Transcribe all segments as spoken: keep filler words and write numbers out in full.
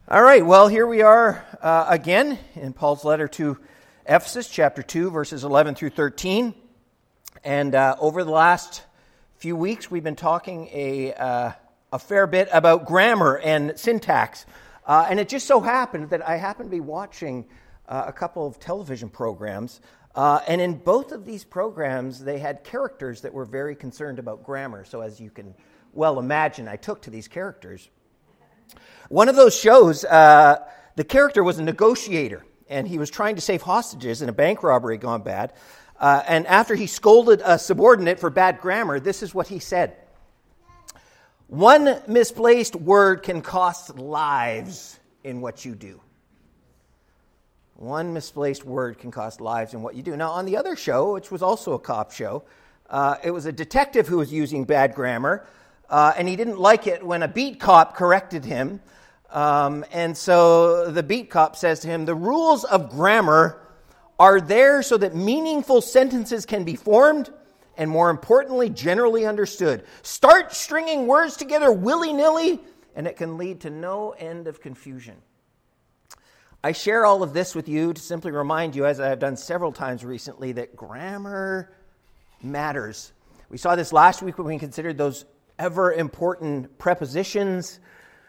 All right, well, here we are uh, again in Paul's letter to Ephesus, chapter two, verses eleven through thirteen. And uh, over the last few weeks, we've been talking a, uh, a fair bit about grammar and syntax. Uh, and it just so happened that I happened to be watching uh, a couple of television programs. Uh, and in both of these programs, they had characters that were very concerned about grammar. So as you can well imagine, I took to these characters. One of those shows, uh, the character was a negotiator, and he was trying to save hostages in a bank robbery gone bad. Uh, and after he scolded a subordinate for bad grammar, this is what he said. One misplaced word can cost lives in what you do. One misplaced word can cost lives in what you do. Now, on the other show, which was also a cop show, uh, it was a detective who was using bad grammar, uh, and he didn't like it when a beat cop corrected him. Um, and so the beat cop says to him, the rules of grammar are there so that meaningful sentences can be formed and, more importantly, generally understood. Start stringing words together willy-nilly, and it can lead to no end of confusion. I share all of this with you to simply remind you, as I have done several times recently, that grammar matters. We saw this last week when we considered those ever-important prepositions,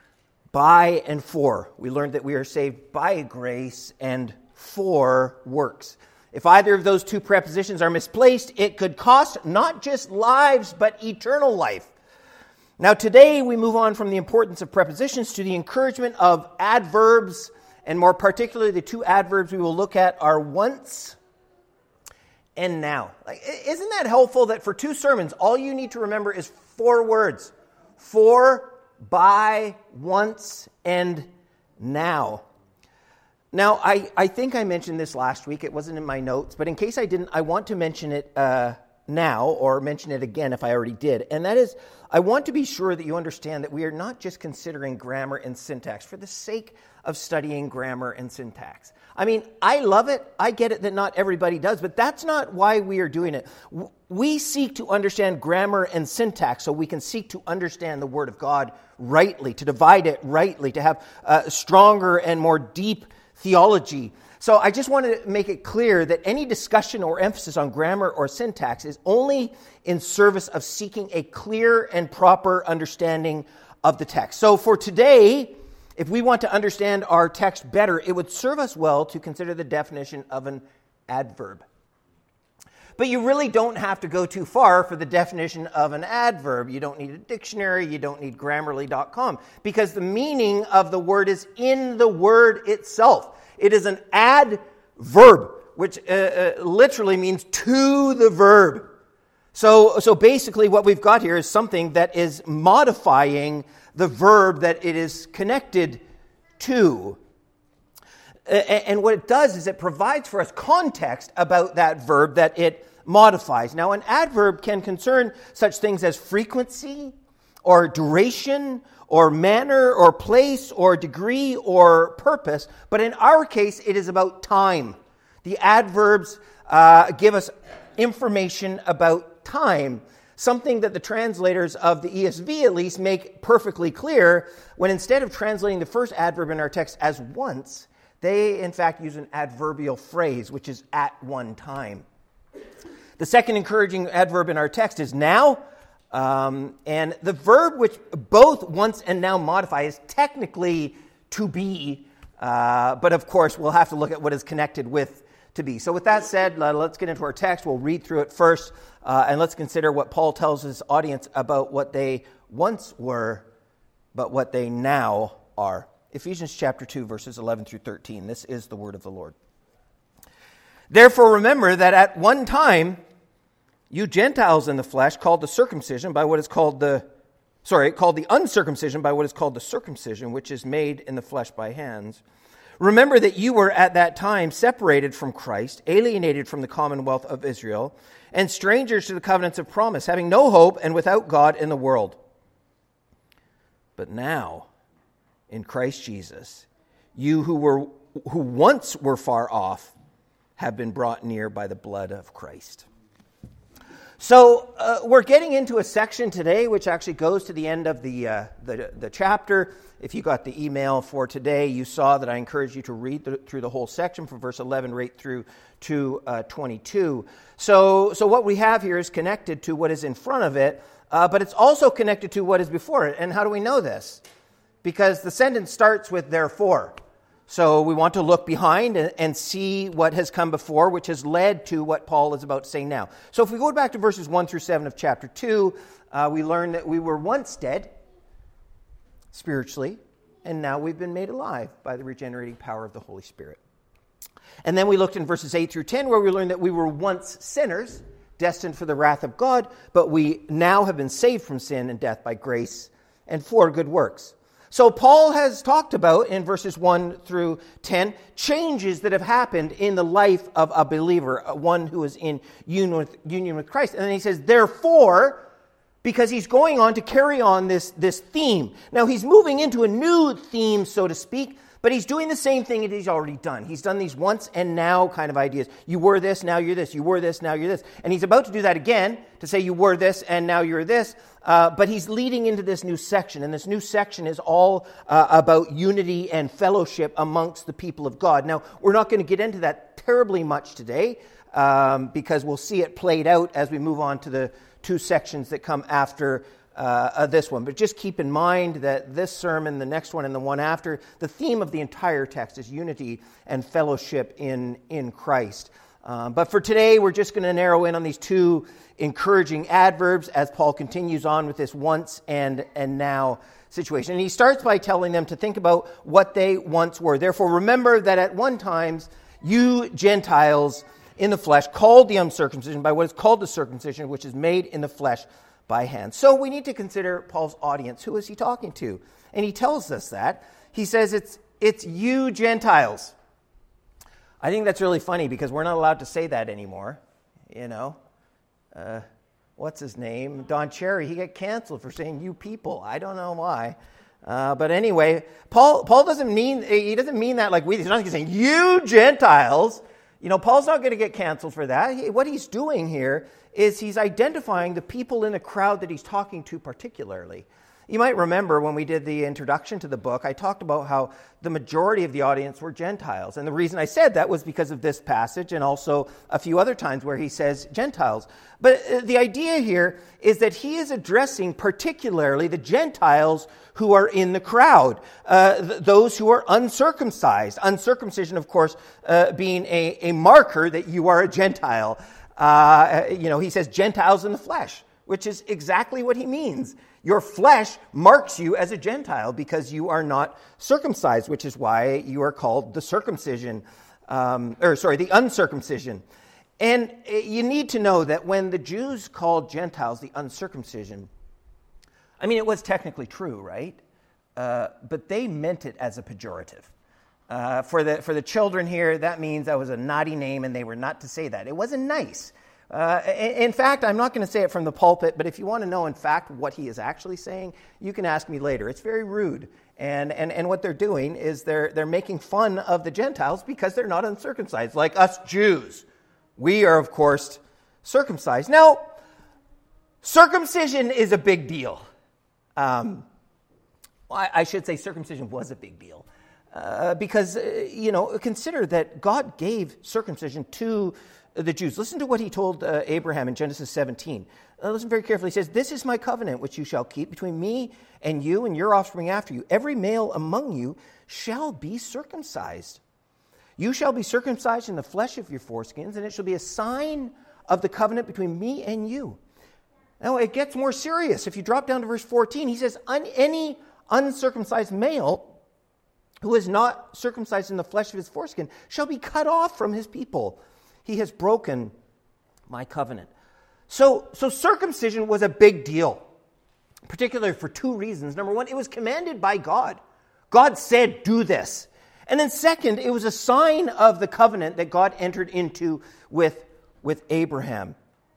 by and for. We learned that we are saved by grace and for works. If either of those two prepositions are misplaced, it could cost not just lives, but eternal life. Now today we move on from the importance of prepositions to the encouragement of adverbs, and more particularly the two adverbs we will look at are once and now. Like, isn't that helpful that for two sermons, all you need to remember is four words? For, by, once, and now. Now, I, I think I mentioned this last week. It wasn't in my notes, but in case I didn't, I want to mention it uh, now, or mention it again if I already did. And that is, I want to be sure that you understand that we are not just considering grammar and syntax for the sake of studying grammar and syntax. I mean, I love it. I get it that not everybody does, but that's not why we are doing it. We seek to understand grammar and syntax so we can seek to understand the Word of God rightly, to divide it rightly, to have a stronger and more deep theology. So I just want to make it clear that any discussion or emphasis on grammar or syntax is only in service of seeking a clear and proper understanding of the text. So for today, if we want to understand our text better, it would serve us well to consider the definition of an adverb. But you really don't have to go too far for the definition of an adverb. You don't need a dictionary. You don't need Grammarly dot com, because the meaning of the word is in the word itself. It is an adverb, which uh, uh, literally means to the verb. So, so basically what we've got here is something that is modifying the verb that it is connected to. And what it does is it provides for us context about that verb that it modifies. Now, an adverb can concern such things as frequency, or duration, or manner, or place, or degree, or purpose. But in our case, it is about time. The adverbs uh, give us information about time. Something that the translators of the E S V at least make perfectly clear when instead of translating the first adverb in our text as once, they in fact use an adverbial phrase, which is at one time. The second encouraging adverb in our text is now, um, and the verb which both once and now modify is technically to be, uh, but of course we'll have to look at what is connected with to be. So with that said, let's get into our text. We'll read through it first, uh, and let's consider what Paul tells his audience about what they once were, but what they now are. Ephesians chapter two, verses eleven through thirteen. This is the word of the Lord. Therefore remember that at one time you Gentiles in the flesh, called the circumcision by what is called the, sorry, called the uncircumcision by what is called the circumcision, which is made in the flesh by hands. Remember that you were at that time separated from Christ, alienated from the commonwealth of Israel, and strangers to the covenants of promise, having no hope and without God in the world. But now, in Christ Jesus, you who were who once were far off have been brought near by the blood of Christ. So uh, we're getting into a section today which actually goes to the end of the, uh, the the chapter. If you got the email for today, you saw that I encouraged you to read the, through the whole section from verse eleven right through to uh, twenty-two. So, so what we have here is connected to what is in front of it, uh, but it's also connected to what is before it. And how do we know this? Because the sentence starts with therefore. So we want to look behind and, and see what has come before, which has led to what Paul is about to say now. So if we go back to verses one through seven of chapter two, uh, we learn that we were once dead spiritually, and now we've been made alive by the regenerating power of the Holy Spirit. And then we looked in verses eight through ten, where we learned that we were once sinners, destined for the wrath of God, but we now have been saved from sin and death by grace and for good works. So Paul has talked about, in verses one through ten, changes that have happened in the life of a believer, one who is in union with, union with Christ. And then he says, therefore, because he's going on to carry on this, this theme. Now, he's moving into a new theme, so to speak, but he's doing the same thing that he's already done. He's done these once and now kind of ideas. You were this, now you're this. You were this, now you're this. And he's about to do that again, to say you were this and now you're this. Uh, but he's leading into this new section. And this new section is all uh, about unity and fellowship amongst the people of God. Now, we're not going to get into that terribly much today, um, because we'll see it played out as we move on to the two sections that come after Uh, uh, this one. But just keep in mind that this sermon, the next one, and the one after, the theme of the entire text is unity and fellowship in, in Christ. Um, but for today, we're just going to narrow in on these two encouraging adverbs as Paul continues on with this once and, and now situation. And he starts by telling them to think about what they once were. Therefore, remember that at one time, you Gentiles in the flesh, called the uncircumcision by what is called the circumcision, which is made in the flesh by hand. So we need to consider Paul's audience. Who is he talking to? And he tells us that. He says it's it's you Gentiles. I think that's really funny because we're not allowed to say that anymore. You know, uh, what's his name? Don Cherry. He got canceled for saying you people. I don't know why. Uh, but anyway, Paul Paul doesn't mean he doesn't mean that like we. He's not saying you Gentiles. You know, Paul's not going to get canceled for that. He, what he's doing here is he's identifying the people in the crowd that he's talking to particularly. You might remember when we did the introduction to the book, I talked about how the majority of the audience were Gentiles. And the reason I said that was because of this passage and also a few other times where he says Gentiles. But the idea here is that he is addressing particularly the Gentiles who are in the crowd, uh, th- those who are uncircumcised. Uncircumcision, of course, uh, being a, a marker that you are a Gentile. Uh, you know, he says Gentiles in the flesh, which is exactly what he means. Your flesh marks you as a Gentile because you are not circumcised, which is why you are called the circumcision, um, or sorry, the uncircumcision. And you need to know that when the Jews called Gentiles the uncircumcision, I mean, it was technically true, right? Uh, but they meant it as a pejorative. Uh, for the for the children here, that means that was a naughty name, and they were not to say that. It wasn't nice. Uh, in fact, I'm not going to say it from the pulpit, but if you want to know, in fact, what he is actually saying, you can ask me later. It's very rude. And and, and what they're doing is they're they're making fun of the Gentiles because they're not uncircumcised, like us Jews. We are, of course, circumcised. Now, circumcision is a big deal. Um, I, I should say circumcision was a big deal. Uh, because, uh, you know, consider that God gave circumcision to the Jews. Listen to what he told uh, Abraham in Genesis seventeen. Uh, listen very carefully. He says, "This is my covenant which you shall keep between me and you and your offspring after you. Every male among you shall be circumcised. You shall be circumcised in the flesh of your foreskins, and it shall be a sign of the covenant between me and you." Now, it gets more serious. If you drop down to verse fourteen, he says, "Any uncircumcised male who is not circumcised in the flesh of his foreskin shall be cut off from his people. He has broken my covenant." So, so circumcision was a big deal, particularly for two reasons. Number one, it was commanded by God. God said, do this. And then second, it was a sign of the covenant that God entered into with, with Abraham.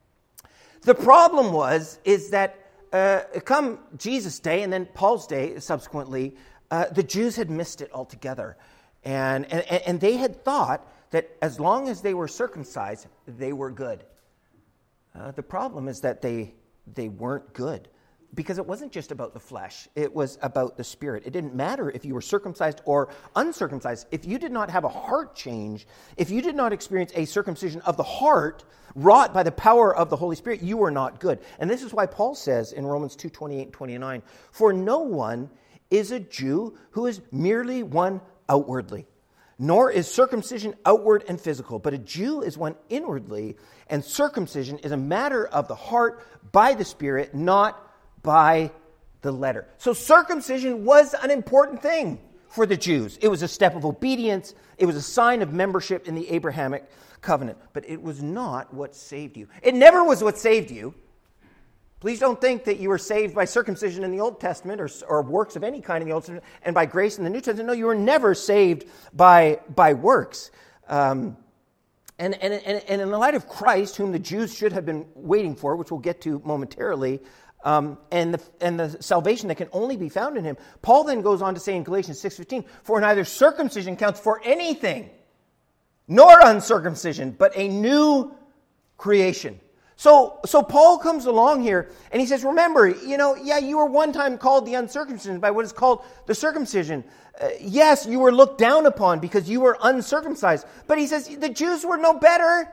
The problem was, is that uh, come Jesus' day and then Paul's day subsequently, Uh, the Jews had missed it altogether. And, and, and they had thought that as long as they were circumcised, they were good. Uh, the problem is that they they weren't good, because it wasn't just about the flesh. It was about the spirit. It didn't matter if you were circumcised or uncircumcised. If you did not have a heart change, if you did not experience a circumcision of the heart wrought by the power of the Holy Spirit, you were not good. And this is why Paul says in Romans two, twenty-eight and twenty-nine, "For no one is a Jew who is merely one outwardly, nor is circumcision outward and physical, but a Jew is one inwardly, and circumcision is a matter of the heart by the Spirit, not by the letter." So circumcision was an important thing for the Jews. It was a step of obedience. It was a sign of membership in the Abrahamic covenant. But it was not what saved you. It never was what saved you. Please don't think that you were saved by circumcision in the Old Testament or, or works of any kind in the Old Testament and by grace in the New Testament. No, you were never saved by, by works. Um, and, and, and, and in the light of Christ, whom the Jews should have been waiting for, which we'll get to momentarily, um, and, the, and the salvation that can only be found in him, Paul then goes on to say in Galatians six fifteen, "For neither circumcision counts for anything, nor uncircumcision, but a new creation." So, so Paul comes along here and he says, remember, you know, yeah, you were one time called the uncircumcision by what is called the circumcision. Uh, yes, you were looked down upon because you were uncircumcised. But he says the Jews were no better.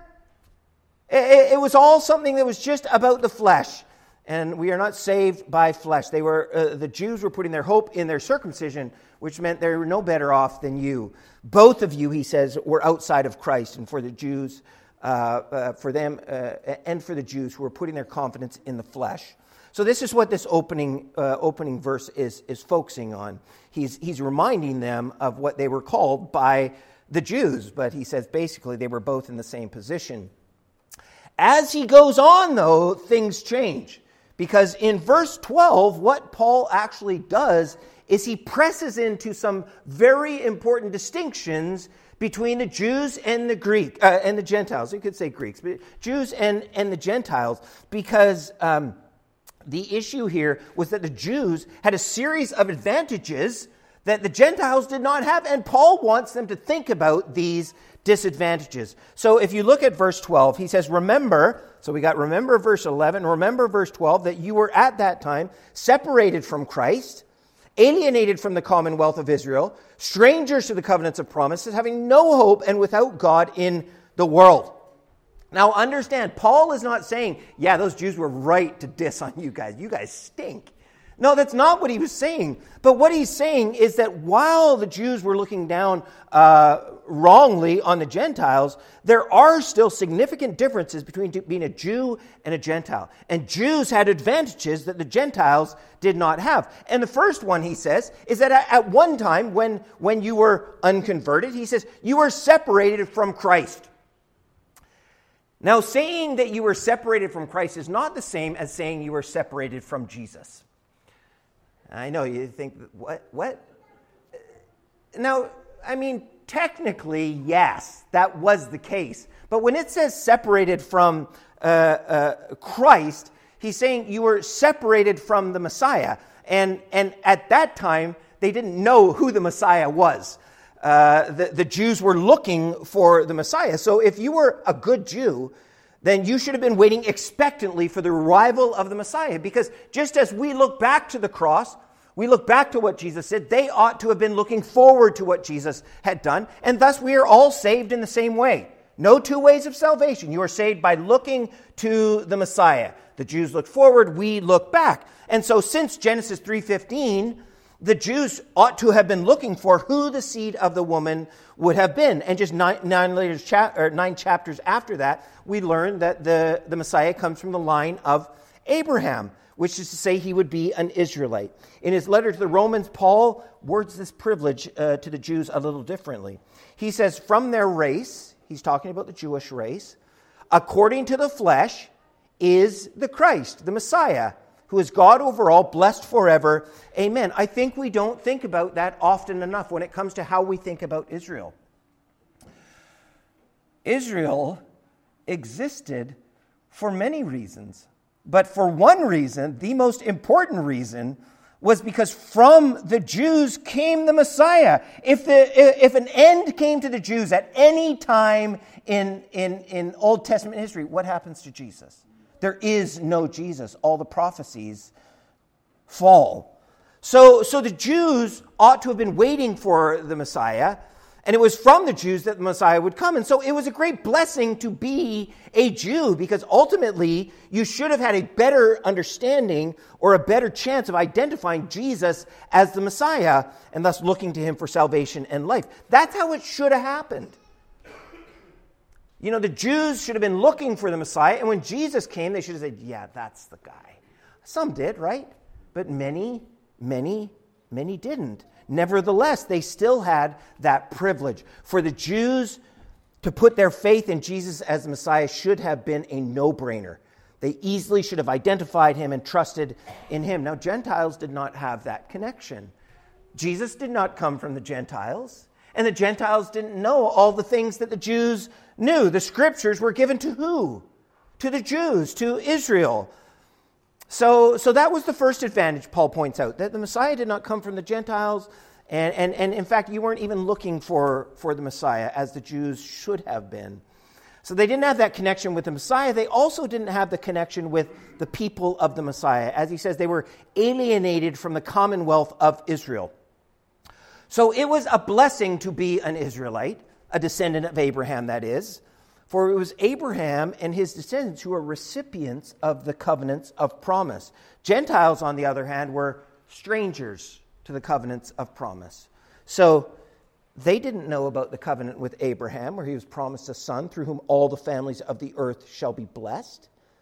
It, it was all something that was just about the flesh. And we are not saved by flesh. They were uh, the Jews were putting their hope in their circumcision, which meant they were no better off than you. Both of you, he says, were outside of Christ. And for the Jews, Uh, uh, for them uh, and for the Jews who were putting their confidence in the flesh. So this is what this opening uh, opening verse is is focusing on. He's he's reminding them of what they were called by the Jews, but he says basically they were both in the same position. As he goes on, though, things change, because in verse twelve, what Paul actually does is he presses into some very important distinctions between the Jews and the Greek uh, and the Gentiles. You could say Greeks, but Jews and, and the Gentiles, because um, the issue here was that the Jews had a series of advantages that the Gentiles did not have, and Paul wants them to think about these disadvantages. So if you look at verse twelve, he says, remember, so we got remember verse eleven, remember verse twelve, that you were at that time separated from Christ, alienated from the commonwealth of Israel, strangers to the covenants of promises, having no hope and without God in the world. Now understand, Paul is not saying, yeah, those Jews were right to diss on you guys. You guys stink. No, that's not what he was saying. But what he's saying is that while the Jews were looking down uh, wrongly on the Gentiles, there are still significant differences between being a Jew and a Gentile. And Jews had advantages that the Gentiles did not have. And the first one, he says, is that at one time when, when you were unconverted, he says, you were separated from Christ. Now, saying that you were separated from Christ is not the same as saying you were separated from Jesus. I know you think, what? What? Now, I mean, technically, yes, that was the case. But when it says separated from uh, uh, Christ, he's saying you were separated from the Messiah. And, and at that time, they didn't know who the Messiah was. Uh, the, the Jews were looking for the Messiah. So if you were a good Jew, then you should have been waiting expectantly for the arrival of the Messiah. Because just as we look back to the cross, we look back to what Jesus said, they ought to have been looking forward to what Jesus had done. And thus we are all saved in the same way. No two ways of salvation. You are saved by looking to the Messiah. The Jews look forward, we look back. And so since Genesis three fifteen, the Jews ought to have been looking for who the seed of the woman would have been. And just nine, nine, later, cha- or nine chapters after that, we learn that the, the Messiah comes from the line of Abraham, which is to say he would be an Israelite. In his letter to the Romans, Paul words this privilege uh, to the Jews a little differently. He says, from their race, he's talking about the Jewish race, according to the flesh is the Christ, the Messiah, who is God over all, blessed forever. Amen. I think we don't think about that often enough when it comes to how we think about Israel. Israel existed for many reasons. But for one reason, the most important reason, was because from the Jews came the Messiah. If the if an end came to the Jews at any time in, in, in Old Testament history, what happens to Jesus? There is no Jesus. All the prophecies fall. So, so the Jews ought to have been waiting for the Messiah, and it was from the Jews that the Messiah would come. And so it was a great blessing to be a Jew, because ultimately you should have had a better understanding or a better chance of identifying Jesus as the Messiah and thus looking to him for salvation and life. That's how it should have happened. You know, the Jews should have been looking for the Messiah, and when Jesus came, they should have said, yeah, that's the guy. Some did, right? But many, many, many didn't. Nevertheless, they still had that privilege. For the Jews to put their faith in Jesus as the Messiah should have been a no-brainer. They easily should have identified him and trusted in him. Now, Gentiles did not have that connection. Jesus did not come from the Gentiles, and the Gentiles didn't know all the things that the Jews knew. The scriptures were given to who? To the Jews, to Israel. So, so that was the first advantage Paul points out, that the Messiah did not come from the Gentiles, and, and, and in fact, you weren't even looking for, for the Messiah as the Jews should have been. So they didn't have that connection with the Messiah. They also didn't have the connection with the people of the Messiah. As he says, they were alienated from the commonwealth of Israel. So it was a blessing to be an Israelite, a descendant of Abraham, that is. For it was Abraham and his descendants who were recipients of the covenants of promise. Gentiles, on the other hand, were strangers to the covenants of promise. So they didn't know about the covenant with Abraham, where he was promised a son through whom all the families of the earth shall be blessed.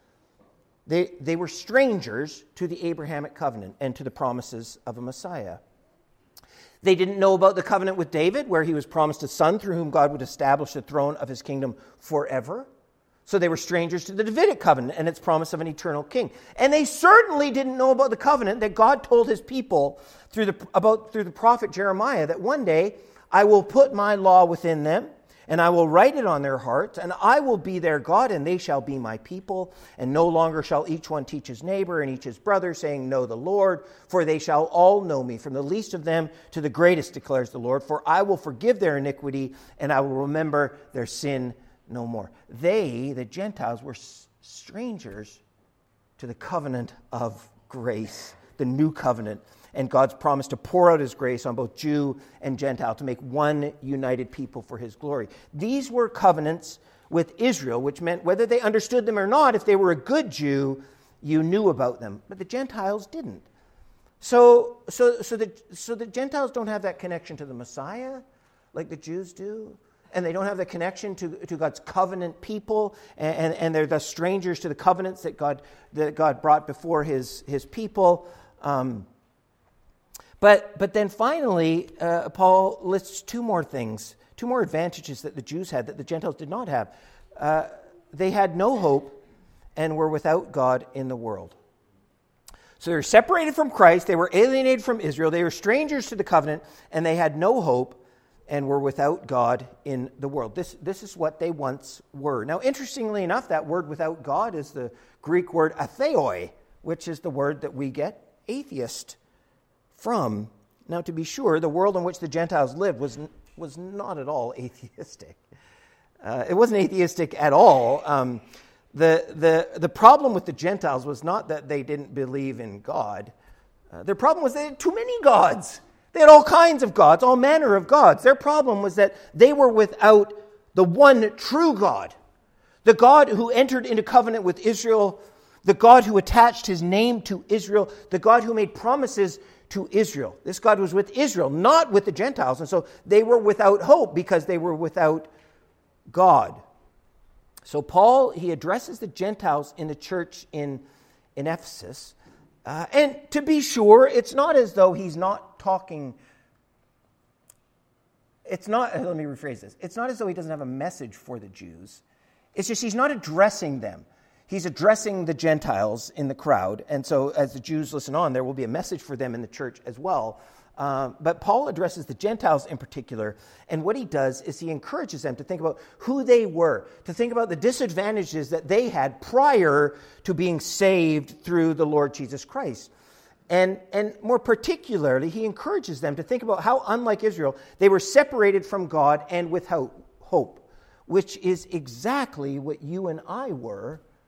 They, they were strangers to the Abrahamic covenant and to the promises of a Messiah. They didn't know about the covenant with David, where he was promised a son through whom God would establish the throne of his kingdom forever. So they were strangers to the Davidic covenant and its promise of an eternal king. And they certainly didn't know about the covenant that God told his people through the, about through the prophet Jeremiah, that one day I will put my law within them, and I will write it on their hearts, and I will be their God, and they shall be my people. And no longer shall each one teach his neighbor and each his brother, saying, know the Lord, for they shall all know me, from the least of them to the greatest, declares the Lord. For I will forgive their iniquity, and I will remember their sin no more. They, the Gentiles, were strangers to the covenant of grace, the new covenant, and God's promise to pour out his grace on both Jew and Gentile to make one united people for his glory. These were covenants with Israel, which meant whether they understood them or not, if they were a good Jew, you knew about them. But the Gentiles didn't. So, so, so, the, so the Gentiles don't have that connection to the Messiah like the Jews do. And they don't have the connection to, to God's covenant people, and, and, and they're the strangers to the covenants that God, that God brought before his, his people. Um, But but then finally, uh, Paul lists two more things, two more advantages that the Jews had that the Gentiles did not have. Uh, they had no hope and were without God in the world. So they were separated from Christ, they were alienated from Israel, they were strangers to the covenant, and they had no hope and were without God in the world. This, this is what they once were. Now, interestingly enough, that word without God is the Greek word atheoi, which is the word that we get atheist from. Now, to be sure, the world in which the Gentiles lived was was not at all atheistic. Uh, it wasn't atheistic at all. Um, the the the problem with the Gentiles was not that they didn't believe in God. Uh, their problem was they had too many gods. They had all kinds of gods, all manner of gods. Their problem was that they were without the one true God, the God who entered into covenant with Israel, the God who attached his name to Israel, the God who made promises to Israel. This God was with Israel, not with the Gentiles. And so they were without hope because they were without God. So Paul, he addresses the Gentiles in the church in, in Ephesus. Uh, and to be sure, it's not as though he's not talking. It's not, let me rephrase this. It's not as though he doesn't have a message for the Jews. It's just he's not addressing them. He's addressing the Gentiles in the crowd, and so as the Jews listen on, there will be a message for them in the church as well. Uh, but Paul addresses the Gentiles in particular, and what he does is he encourages them to think about who they were, to think about the disadvantages that they had prior to being saved through the Lord Jesus Christ. And, and more particularly, he encourages them to think about how, unlike Israel, they were separated from God and without hope, which is exactly what you and I were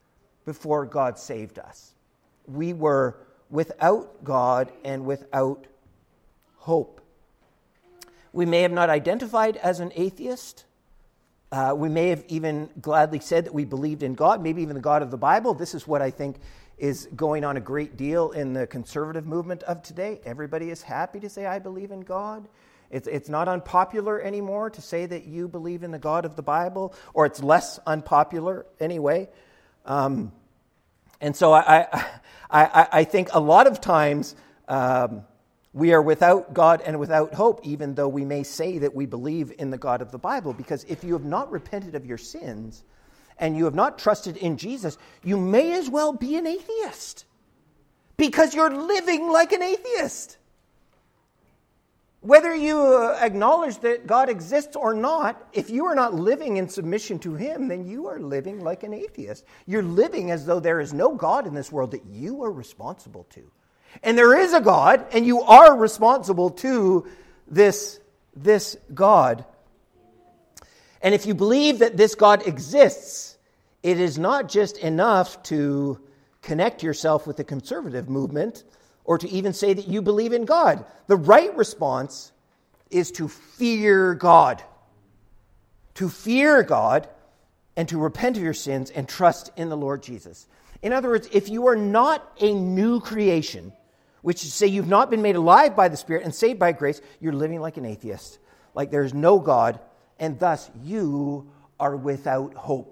before God saved us. We were without God and without hope. We may have not identified as an atheist. Uh, we may have even gladly said that we believed in God, maybe even the God of the Bible. This is what I think is going on a great deal in the conservative movement of today. Everybody is happy to say, I believe in God. It's, it's not unpopular anymore to say that you believe in the God of the Bible, or it's less unpopular anyway. Um, and so I, I, I, I think a lot of times um, we are without God and without hope, even though we may say that we believe in the God of the Bible. Because if you have not repented of your sins and you have not trusted in Jesus, you may as well be an atheist. Because you're living like an atheist. Whether you acknowledge that God exists or not, if you are not living in submission to Him, then you are living like an atheist. You're living as though there is no God in this world that you are responsible to. And there is a God, and you are responsible to this, this God. And if you believe that this God exists, it is not just enough to connect yourself with the conservative movement or to even say that you believe in God. The right response is to fear God. To fear God and to repent of your sins and trust in the Lord Jesus. In other words, if you are not a new creation, which is to say you've not been made alive by the Spirit and saved by grace, you're living like an atheist, like there's no God, and thus you are without hope.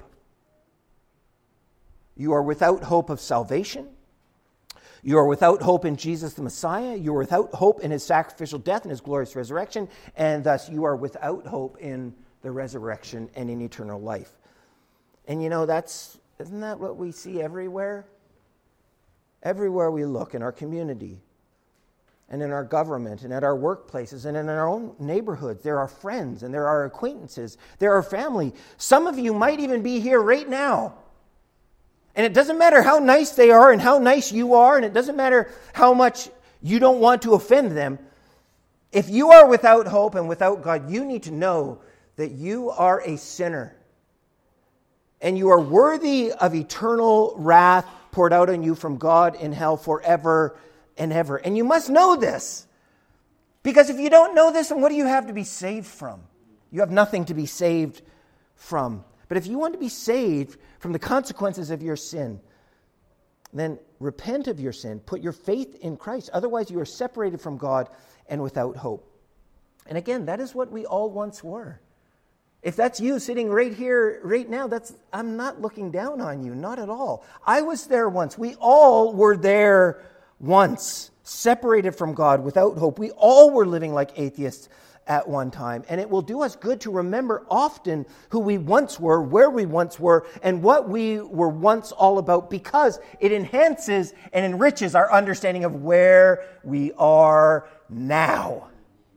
You are without hope of salvation. You are without hope in Jesus the Messiah. You are without hope in His sacrificial death and His glorious resurrection, and thus you are without hope in the resurrection and in eternal life. And you know, that's isn't that what we see everywhere? Everywhere we look, in our community and in our government and at our workplaces and in our own neighborhoods, there are friends and there are acquaintances, there are family. Some of you might even be here right now. And it doesn't matter how nice they are and how nice you are, and it doesn't matter how much you don't want to offend them. If you are without hope and without God, you need to know that you are a sinner. And you are worthy of eternal wrath poured out on you from God in hell forever and ever. And you must know this. Because if you don't know this, then what do you have to be saved from? You have nothing to be saved from. But if you want to be saved from the consequences of your sin, then repent of your sin. Put your faith in Christ. Otherwise, you are separated from God and without hope. And again, that is what we all once were. If that's you sitting right here, right now, that's I'm not looking down on you, not at all. I was there once. We all were there once, separated from God, without hope. We all were living like atheists at one time. And it will do us good to remember often who we once were, where we once were, and what we were once all about, because it enhances and enriches our understanding of where we are now.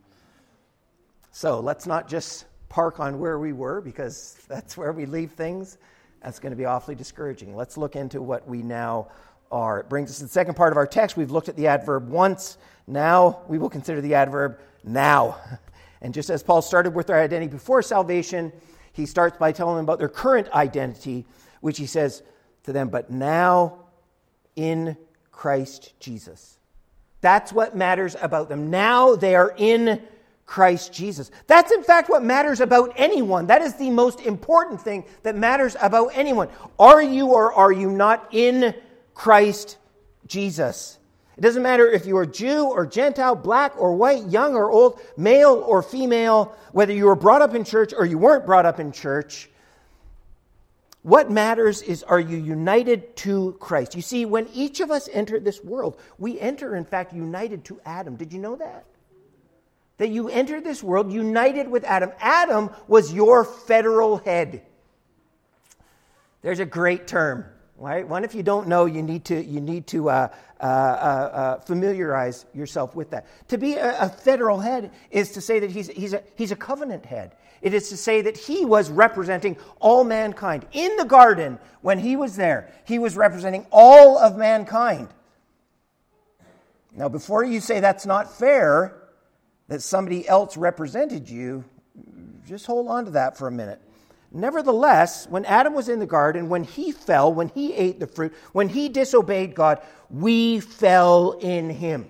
So let's not just park on where we were, because that's where we leave things. That's going to be awfully discouraging. Let's look into what we now are. It brings us to the second part of our text. We've looked at the adverb once. Now we will consider the adverb now. And just as Paul started with their identity before salvation, he starts by telling them about their current identity, which he says to them, but now in Christ Jesus. That's what matters about them. Now they are in Christ Jesus. That's in fact what matters about anyone. That is the most important thing that matters about anyone. Are you or are you not in Christ Jesus? It doesn't matter if you are Jew or Gentile, black or white, young or old, male or female, whether you were brought up in church or you weren't brought up in church. What matters is, are you united to Christ? You see, when each of us enter this world, we enter, in fact, united to Adam. Did you know that? That you entered this world united with Adam. Adam was your federal head. There's a great term, right? One, if you don't know, you need to you need to uh, uh, uh, uh, familiarize yourself with that. To be a, a federal head is to say that he's he's a he's a covenant head. It is to say that he was representing all mankind. In the garden, when he was there, he was representing all of mankind. Now, before you say that's not fair, that somebody else represented you, just hold on to that for a minute. Nevertheless, when Adam was in the garden, when he fell, when he ate the fruit, when he disobeyed God, we fell in him.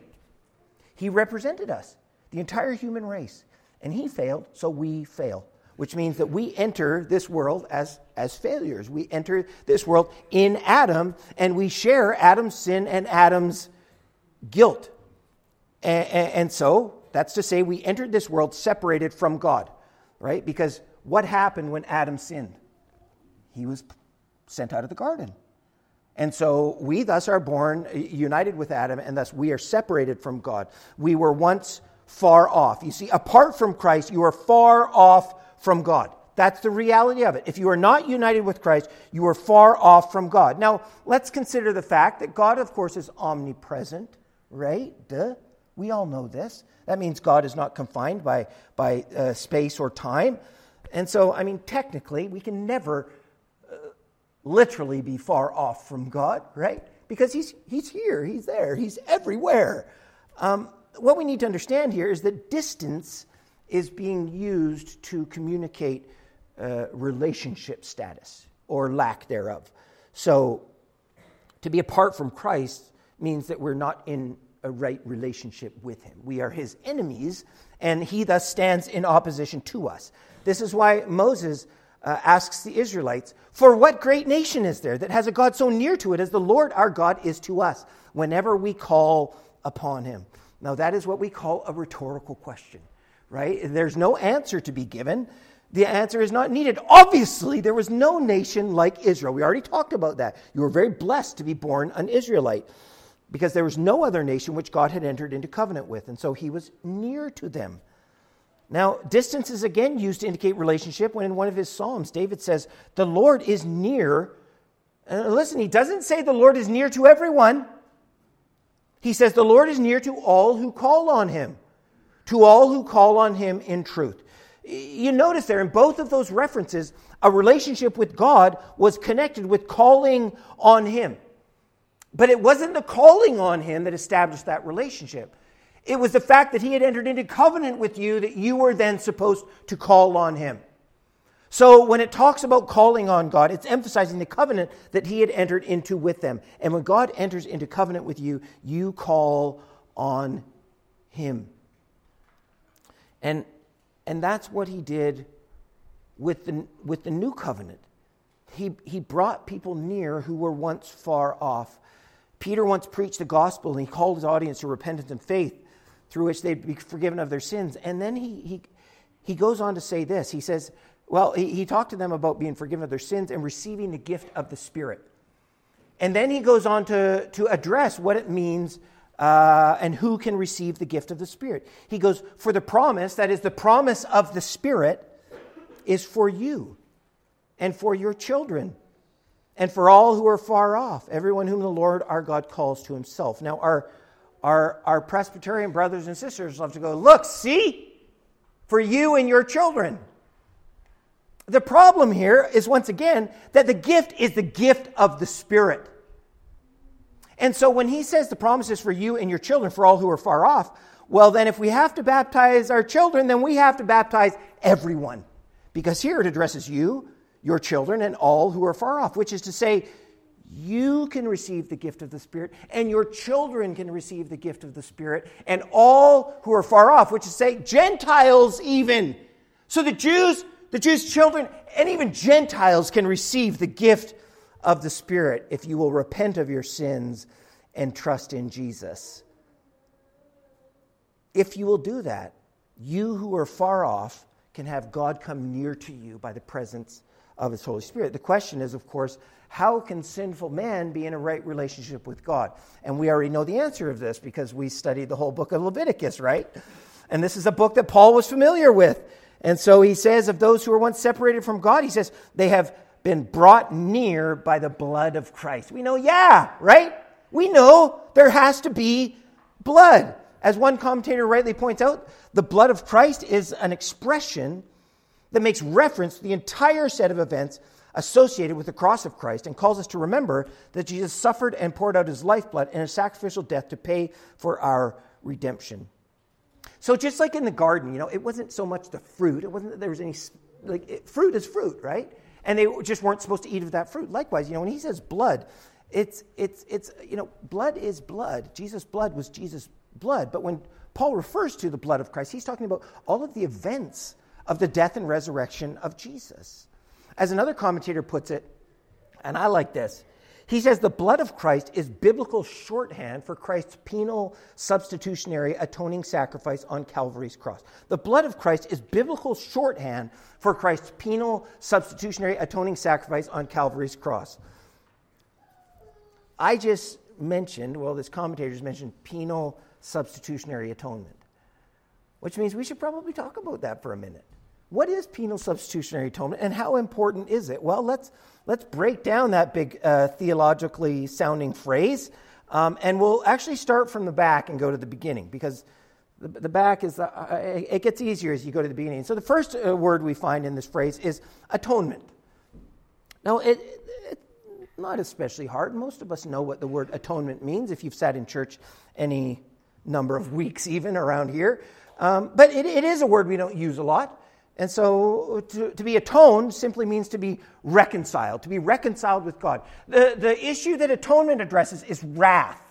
He represented us, the entire human race. And he failed, so we fail. Which means that we enter this world as, as failures. We enter this world in Adam, and we share Adam's sin and Adam's guilt. And, and, and so, that's to say, we entered this world separated from God, right? Because what happened when Adam sinned? He was sent out of the garden. And so we thus are born united with Adam, and thus we are separated from God. We were once far off. You see, apart from Christ, you are far off from God. That's the reality of it. If you are not united with Christ, you are far off from God. Now, let's consider the fact that God, of course, is omnipresent, right? Duh. We all know this. That means God is not confined by, by uh, space or time. And so, I mean, technically, we can never uh, literally be far off from God, right? Because he's, he's here, he's there, he's everywhere. Um, what we need to understand here is that distance is being used to communicate uh, relationship status or lack thereof. So to be apart from Christ means that we're not in a right relationship with him. We are his enemies, and he thus stands in opposition to us. This is why Moses uh, asks the Israelites, "For what great nation is there that has a God so near to it as the Lord our God is to us, whenever we call upon him?" Now that is what we call a rhetorical question. Right? There's no answer to be given. The answer is not needed. Obviously, there was no nation like Israel. We already talked about that. You were very blessed to be born an Israelite because there was no other nation which God had entered into covenant with, and so he was near to them. Now, distance is again used to indicate relationship when in one of his Psalms, David says, "The Lord is near." And listen, he doesn't say the Lord is near to everyone. He says the Lord is near to all who call on him. To all who call on him in truth. You notice there in both of those references, a relationship with God was connected with calling on him. But it wasn't the calling on him that established that relationship. It was the fact that he had entered into covenant with you that you were then supposed to call on him. So when it talks about calling on God, it's emphasizing the covenant that he had entered into with them. And when God enters into covenant with you, you call on him. And and that's what he did with the with the new covenant. He he brought people near who were once far off. Peter once preached the gospel, and he called his audience to repentance and faith, through which they'd be forgiven of their sins. And then he he he goes on to say this. He says, well, he, he talked to them about being forgiven of their sins and receiving the gift of the Spirit. And then he goes on to, to address what it means Uh, and who can receive the gift of the Spirit. He goes, for the promise, that is the promise of the Spirit, is for you and for your children and for all who are far off, everyone whom the Lord our God calls to himself. Now, our, our, our Presbyterian brothers and sisters love to go, look, see, for you and your children. The problem here is, once again, that the gift is the gift of the Spirit. And so when he says the promise is for you and your children, for all who are far off, well, then if we have to baptize our children, then we have to baptize everyone. Because here it addresses you, your children, and all who are far off, which is to say, you can receive the gift of the Spirit, and your children can receive the gift of the Spirit, and all who are far off, which is to say, Gentiles even. So the Jews, the Jews' children, and even Gentiles can receive the gift of the Spirit if you will repent of your sins and trust in Jesus. If you will do that, you who are far off can have God come near to you by the presence of his Holy Spirit. The question is, of course, how can sinful man be in a right relationship with God? And we already know the answer of this because we studied the whole book of Leviticus, right? And this is a book that Paul was familiar with. And so he says of those who were once separated from God, he says they have been brought near by the blood of Christ. We know, yeah, right? We know there has to be blood. As one commentator rightly points out, the blood of Christ is an expression that makes reference to the entire set of events associated with the cross of Christ and calls us to remember that Jesus suffered and poured out his lifeblood in a sacrificial death to pay for our redemption. So just like in the garden, you know, it wasn't so much the fruit, it wasn't that there was any like it, fruit is fruit, right? And they just weren't supposed to eat of that fruit. Likewise, you know, when he says blood, it's it's it's you know, blood is blood. Jesus' blood was Jesus' blood. But when Paul refers to the blood of Christ, he's talking about all of the events of the death and resurrection of Jesus. As another commentator puts it, and I like this, he says the blood of Christ is biblical shorthand for Christ's penal substitutionary atoning sacrifice on Calvary's cross. The blood of Christ is biblical shorthand for Christ's penal substitutionary atoning sacrifice on Calvary's cross. I just mentioned, well, this commentator just mentioned penal substitutionary atonement, which means we should probably talk about that for a minute. What is penal substitutionary atonement, and how important is it? Well, let's let's break down that big uh, theologically sounding phrase, um, and we'll actually start from the back and go to the beginning, because the, the back is uh, it gets easier as you go to the beginning. So the first uh, word we find in this phrase is atonement. Now, it, it, it's not especially hard. Most of us know what the word atonement means if you've sat in church any number of weeks, even around here. Um, but it, it is a word we don't use a lot. And so to, to be atoned simply means to be reconciled, to be reconciled with God. The, the issue that atonement addresses is wrath.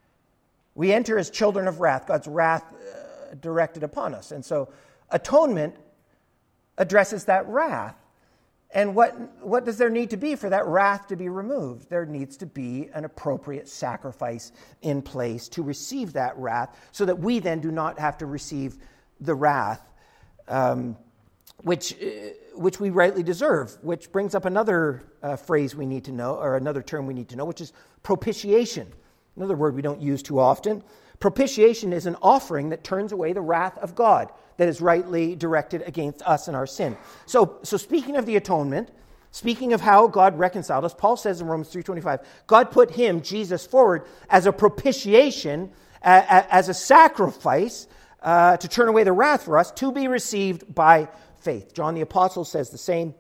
We enter as children of wrath, God's wrath uh, directed upon us. And so atonement addresses that wrath. And what, what does there need to be for that wrath to be removed? There needs to be an appropriate sacrifice in place to receive that wrath, so that we then do not have to receive the wrath um, which uh, which we rightly deserve, which brings up another uh, phrase we need to know, or another term we need to know, which is propitiation. Another word we don't use too often. Propitiation is an offering that turns away the wrath of God that is rightly directed against us and our sin. So, so speaking of the atonement, speaking of how God reconciled us, Paul says in Romans three twenty-five, God put him, Jesus, forward as a propitiation, uh, as a sacrifice uh, to turn away the wrath for us, to be received by faith. John the Apostle says the same.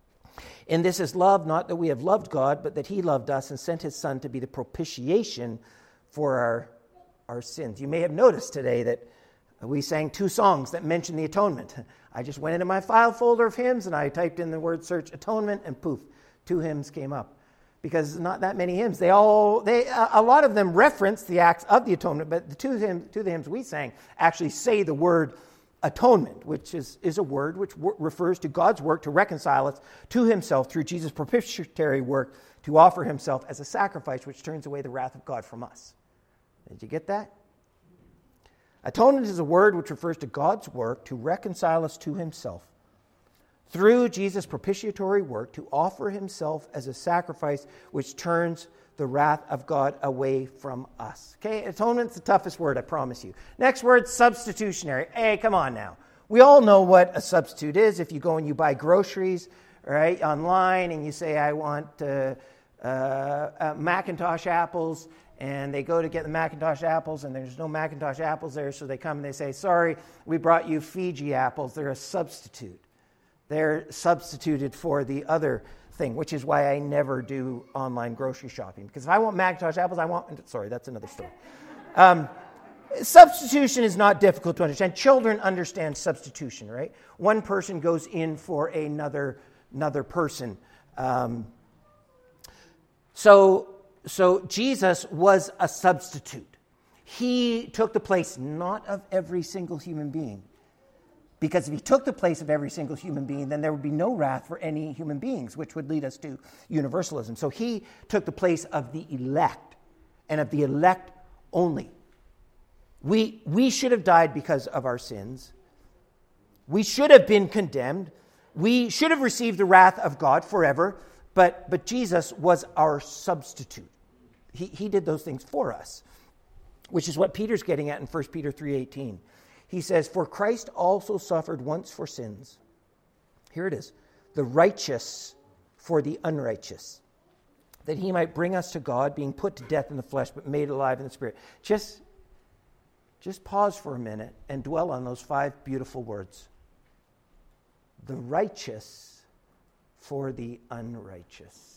And this is love, not that we have loved God, but that he loved us and sent his Son to be the propitiation for our, our sins. You may have noticed today that we sang two songs that mention the atonement. I just went into my file folder of hymns and I typed in the word search atonement, and poof, two hymns came up. Because not that many hymns. They all, they a lot of them reference the acts of the atonement, but the two hymns, two of the hymns we sang actually say the word atonement, which is, is a word which w- refers to God's work to reconcile us to himself through Jesus' propitiatory work to offer himself as a sacrifice which turns away the wrath of God from us. Did you get that? Atonement is a word which refers to God's work to reconcile us to himself through Jesus' propitiatory work to offer himself as a sacrifice which turns the wrath of God away from us. Okay, atonement's the toughest word, I promise you. Next word, substitutionary. Hey, come on now. We all know what a substitute is. If you go and you buy groceries, right, online, and you say, I want uh, uh, uh, Macintosh apples, and they go to get the Macintosh apples, and there's no Macintosh apples there, so they come and they say, sorry, we brought you Fiji apples. They're a substitute. They're substituted for the other thing, which is why I never do online grocery shopping. Because if I want Macintosh apples, I want... Sorry, that's another story. Um, substitution is not difficult to understand. Children understand substitution, right? One person goes in for another, another person. Um, so, so Jesus was a substitute. He took the place not of every single human being. Because if he took the place of every single human being, then there would be no wrath for any human beings, which would lead us to universalism. So he took the place of the elect, and of the elect only. We, we should have died because of our sins. We should have been condemned. We should have received the wrath of God forever, but, but Jesus was our substitute. He, he did those things for us, which is what Peter's getting at in First Peter three eighteen. He says, for Christ also suffered once for sins. Here it is. The righteous for the unrighteous, that he might bring us to God, being put to death in the flesh, but made alive in the spirit. Just, just pause for a minute and dwell on those five beautiful words. The righteous for the unrighteous.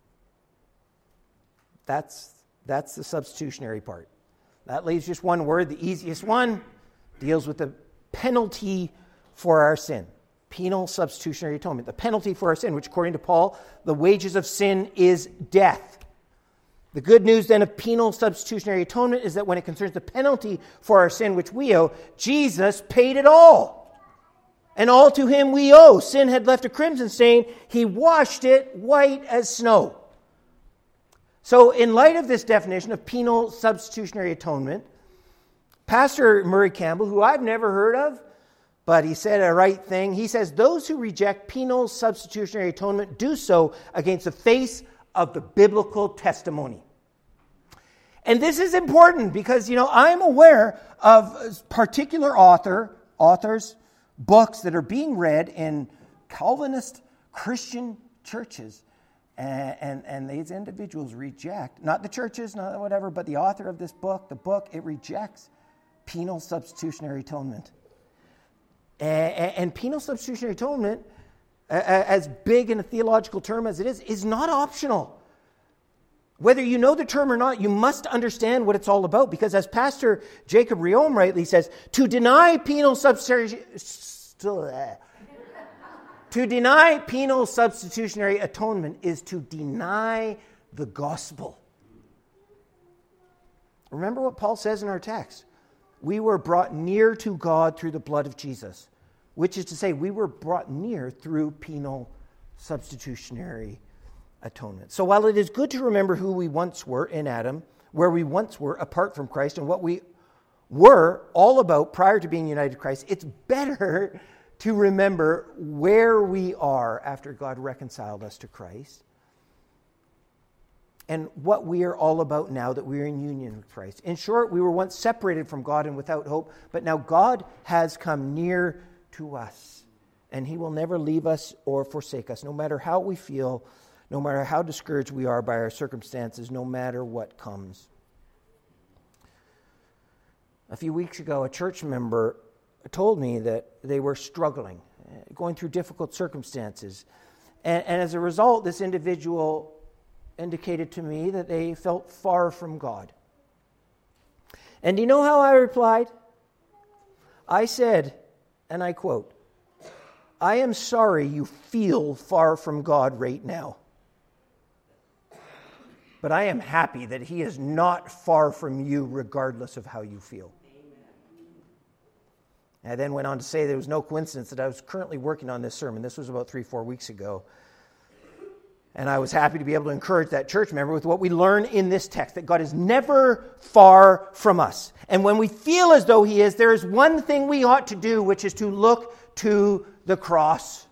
That's, that's the substitutionary part. That leaves just one word, the easiest one. Deals with the penalty for our sin. Penal substitutionary atonement. The penalty for our sin, which according to Paul, the wages of sin is death. The good news then of penal substitutionary atonement is that when it concerns the penalty for our sin which we owe, Jesus paid it all. And all to him we owe. Sin had left a crimson stain. He washed it white as snow. So in light of this definition of penal substitutionary atonement, Pastor Murray Campbell, who I've never heard of, but he said a right thing, he says, those who reject penal substitutionary atonement do so against the face of the biblical testimony. And this is important because, you know, I'm aware of particular author, authors, books that are being read in Calvinist Christian churches. And, and, and these individuals reject, not the churches, not whatever, but the author of this book, the book, it rejects penal substitutionary atonement. And, and penal substitutionary atonement, as big in a theological term as it is, is not optional. Whether you know the term or not, you must understand what it's all about. Because as Pastor Jacob Riom rightly says, to deny penal substitutionary... To deny penal substitutionary atonement is to deny the gospel. Remember what Paul says in our text. We were brought near to God through the blood of Jesus, which is to say we were brought near through penal substitutionary atonement. So while it is good to remember who we once were in Adam, where we once were apart from Christ, and what we were all about prior to being united to Christ, it's better to remember where we are after God reconciled us to Christ and what we are all about now that we are in union with Christ. In short, we were once separated from God and without hope, but now God has come near to us, and he will never leave us or forsake us, no matter how we feel, no matter how discouraged we are by our circumstances, no matter what comes. A few weeks ago, a church member told me that they were struggling, going through difficult circumstances. And, and as a result, this individual indicated to me that they felt far from God. And do you know how I replied? I said, and I quote, I am sorry you feel far from God right now. But I am happy that he is not far from you regardless of how you feel. I then went on to say that it was no coincidence that I was currently working on this sermon. This was about three, four weeks ago. And I was happy to be able to encourage that church member with what we learn in this text, that God is never far from us. And when we feel as though he is, there is one thing we ought to do, which is to look to the cross.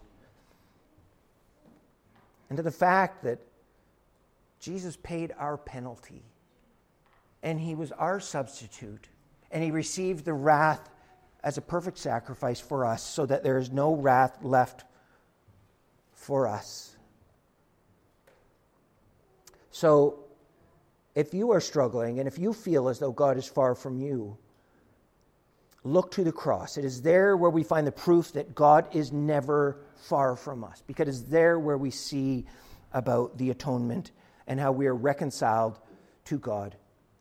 And to the fact that Jesus paid our penalty. And he was our substitute. And he received the wrath as a perfect sacrifice for us, so that there is no wrath left for us. So, if you are struggling, and if you feel as though God is far from you, look to the cross. It is there where we find the proof that God is never far from us, because it is there where we see about the atonement and how we are reconciled to God.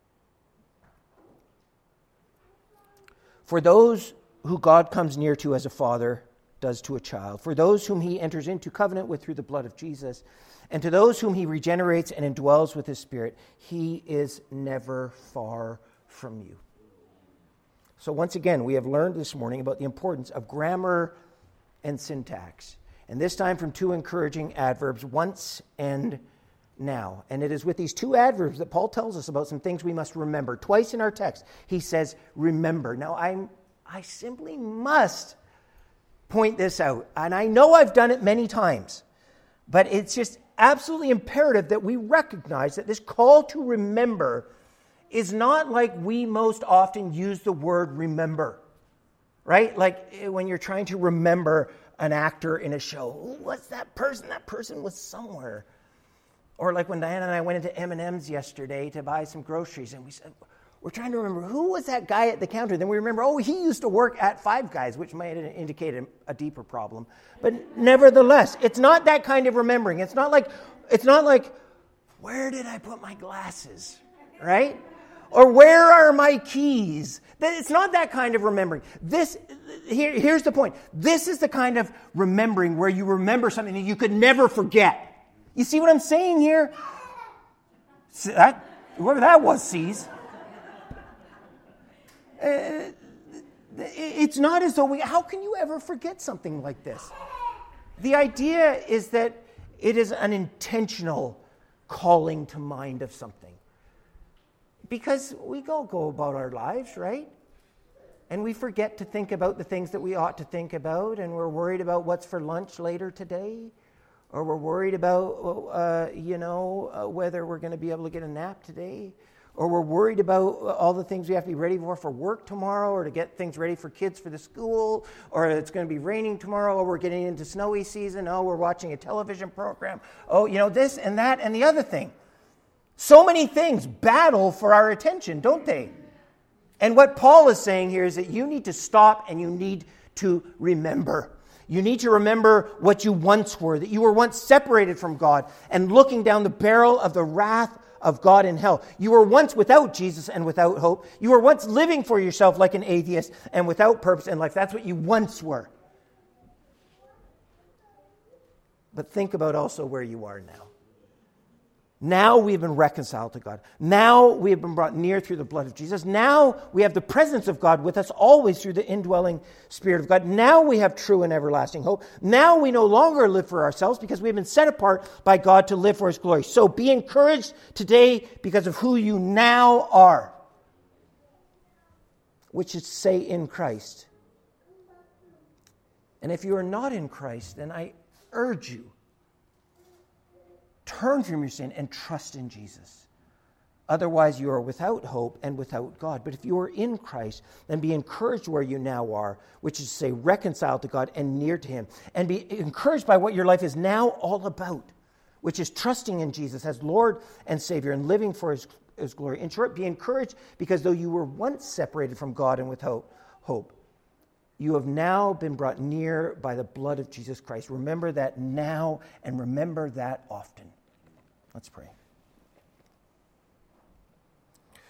For those who God comes near to as a father does to a child, for those whom he enters into covenant with through the blood of Jesus, and to those whom he regenerates and indwells with his Spirit, he is never far from you. So once again, we have learned this morning about the importance of grammar and syntax, and this time from two encouraging adverbs, once and now. And it is with these two adverbs that Paul tells us about some things we must remember. Twice in our text, he says, remember. Now, I'm, I simply must point this out. And I know I've done it many times. But it's just absolutely imperative that we recognize that this call to remember is not like we most often use the word remember. Right? Like when you're trying to remember an actor in a show. What's that person? That person was somewhere. Or like when Diana and I went into M and M's yesterday to buy some groceries, and we said, we're trying to remember, who was that guy at the counter? Then we remember, oh, he used to work at Five Guys, which might indicate a, a deeper problem. But nevertheless, it's not that kind of remembering. It's not like, it's not like, where did I put my glasses? Right? Or where are my keys? It's not that kind of remembering. This, here, here's the point. This is the kind of remembering where you remember something that you could never forget. You see what I'm saying here? That, whoever that was sees. Uh, it's not as though we... How can you ever forget something like this? The idea is that it is an intentional calling to mind of something. Because we all go about our lives, right? And we forget to think about the things that we ought to think about, and we're worried about what's for lunch later today, or we're worried about, uh, you know, uh, whether we're going to be able to get a nap today, or we're worried about all the things we have to be ready for for work tomorrow, or to get things ready for kids for the school, or it's going to be raining tomorrow, or we're getting into snowy season, oh, we're watching a television program, oh, you know, this and that and the other thing. So many things battle for our attention, don't they? And what Paul is saying here is that you need to stop and you need to remember. You need to remember what you once were, that you were once separated from God and looking down the barrel of the wrath of God in hell. You were once without Jesus and without hope. You were once living for yourself like an atheist and without purpose in life. That's what you once were. But think about also where you are now. Now we have been reconciled to God. Now we have been brought near through the blood of Jesus. Now we have the presence of God with us always through the indwelling Spirit of God. Now we have true and everlasting hope. Now we no longer live for ourselves because we have been set apart by God to live for His glory. So be encouraged today because of who you now are, which is to say in Christ. And if you are not in Christ, then I urge you, turn from your sin and trust in Jesus. Otherwise, you are without hope and without God. But if you are in Christ, then be encouraged where you now are, which is to say reconciled to God and near to Him. And be encouraged by what your life is now all about, which is trusting in Jesus as Lord and Savior and living for His, His glory. In short, be encouraged because though you were once separated from God and without hope, you have now been brought near by the blood of Jesus Christ. Remember that now and remember that often. Let's pray.